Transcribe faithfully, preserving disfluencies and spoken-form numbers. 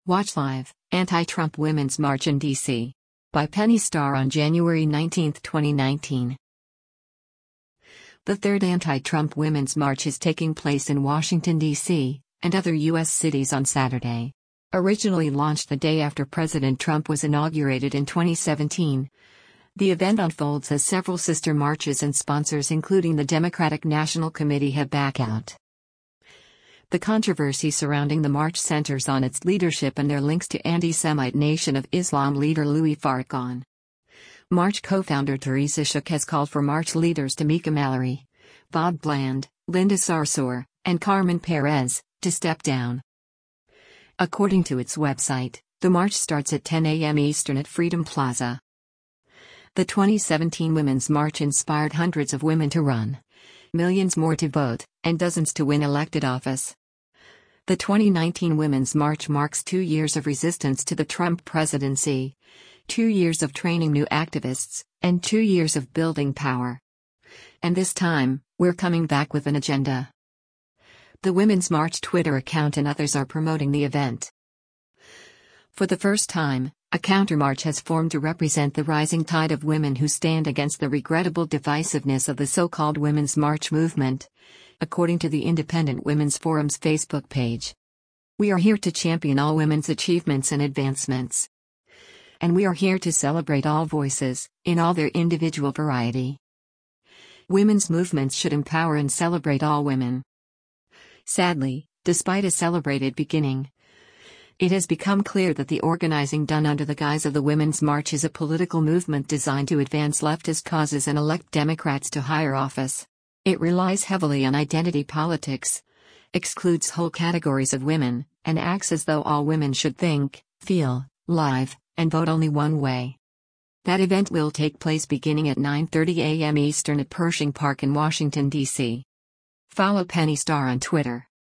Watch live, Anti-Trump Women's March in D C by Penny Starr on January nineteenth, twenty nineteen. The third Anti-Trump Women's March is taking place in Washington, D C, and other U S cities on Saturday. Originally launched the day after President Trump was inaugurated in twenty seventeen, the event unfolds as several sister marches and sponsors including the Democratic National Committee have back out. The controversy surrounding the march centers on its leadership and their links to anti-Semite Nation of Islam leader Louis Farrakhan. March co-founder Teresa Shook has called for march leaders Tamika Mallory, Bob Bland, Linda Sarsour, and Carmen Perez to step down. According to its website, the march starts at ten a m Eastern at Freedom Plaza. The twenty seventeen Women's March inspired hundreds of women to run, millions more to vote, and dozens to win elected office. The twenty nineteen Women's March marks two years of resistance to the Trump presidency, two years of training new activists, and two years of building power. And this time, we're coming back with an agenda. The Women's March Twitter account and others are promoting the event. For the first time, a countermarch has formed to represent the rising tide of women who stand against the regrettable divisiveness of the so-called Women's March movement, according to the Independent Women's Forum's Facebook page. We are here to champion all women's achievements and advancements. And we are here to celebrate all voices, in all their individual variety. Women's movements should empower and celebrate all women. Sadly, despite a celebrated beginning, it has become clear that the organizing done under the guise of the Women's March is a political movement designed to advance leftist causes and elect Democrats to higher office. It relies heavily on identity politics, excludes whole categories of women, and acts as though all women should think, feel, live, and vote only one way. That event will take place beginning at nine thirty a m Eastern at Pershing Park in Washington, D C. Follow Penny Starr on Twitter.